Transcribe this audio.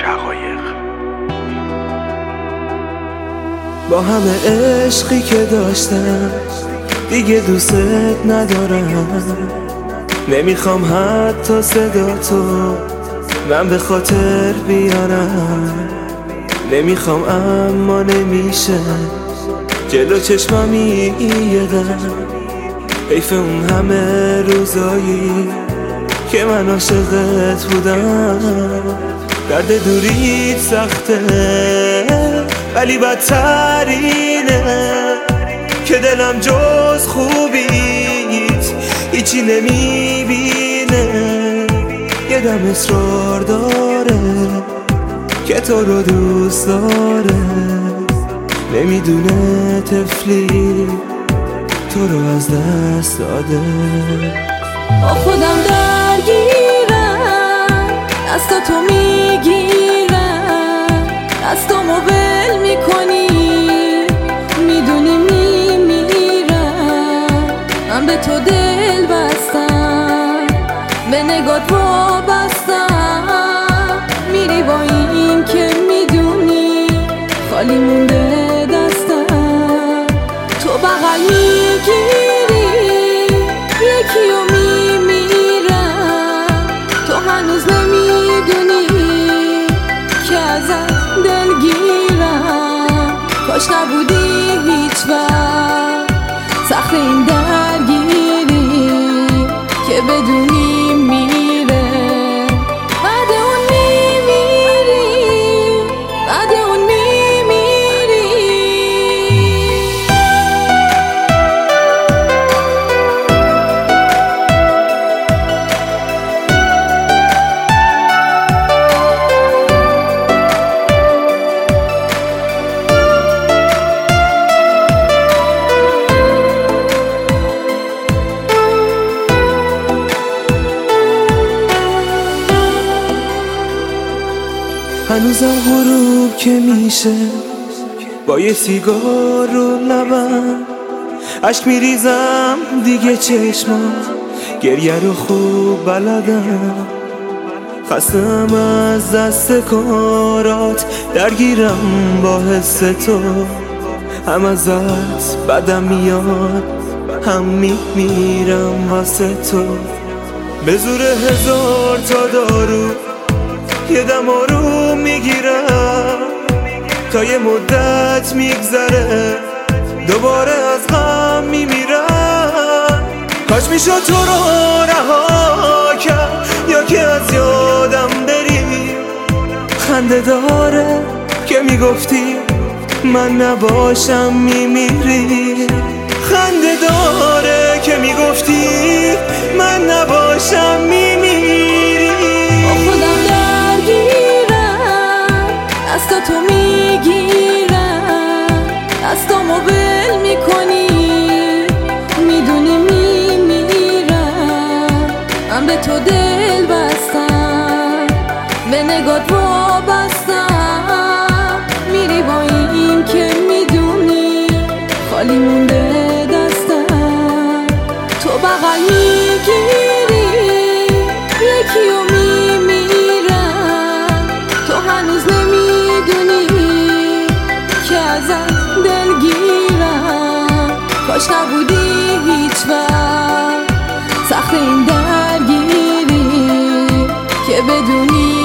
حقایق. با همه عشقی که داشتم دیگه دوست ندارم. نمیخوام حتی صدا تو من به خاطر بیارم. نمیخوام اما نمیشه جلو چشمامی یه دم. حیف اون همه روزایی که من عاشقت بودم. درد دوریت سخته ولی بدتر اینه که دلم جز خوبیت هیچی نمیبینه. یه دم اصرار داره که تو رو دوست داره. نمیدونه طفلی تو رو از دست داده. با خودم درگیرم دستا تو میگیرم دستامو ول میکنی میدونی میمیرم. من به تو دل بستم به نگات وابستم. میری با این که میدونی خالی مونده دستم. تو بغل میگیری یکیو میمیرم. تو هنوز نمیدونی که ازت دلگیرم. کاش نبودی هیچ وقت سخت این درگیری که بدونی میره بعد اون میمیری بعد اون میمیری. هنوزم غروب که میشه با یه سیگار رو لبم عشق میریزم دیگه چشمم گریه رو خوب بلدم. خستم از دست کارات درگیرم با حس تو. هم ازت بدم میاد هم میمیرم واسه تو. به زور 1000 تا دارو یه دم آروم میگیرم تا یه مدت میگذره دوباره از غم میمیرم. کاش میشد تو رو رها کرد یا که از یادم بری. خنده داره که میگفتی من نباشم میمیری. خنده داره که میگفتی من نباشم میمیری. با خودم درگیرم دستا تو میگیرم دستامو ول میکنی میدونی میمیرم. من به تو دل بستم به نگات وابستم. میری با این که میدونی خالی مونده دستم. تو بغل میگیری یکیو میمیرم. تو هنوز نمیدونی که ازت دلگیرم. کاش نبودی هیچ وقت سخت این درگیری که بدونی